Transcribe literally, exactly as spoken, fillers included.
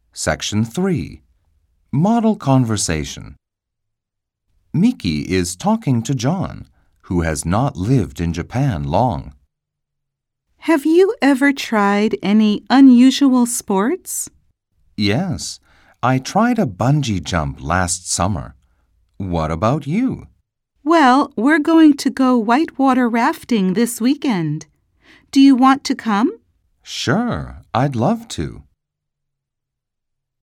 Section three. Model Conversation. Miki is talking to John, who has not lived in Japan long. Have you ever tried any unusual sports? Yes, I tried a bungee jump last summer. What about you? Well, we're going to go whitewater rafting this weekend. Do you want to come? Sure, I'd love to.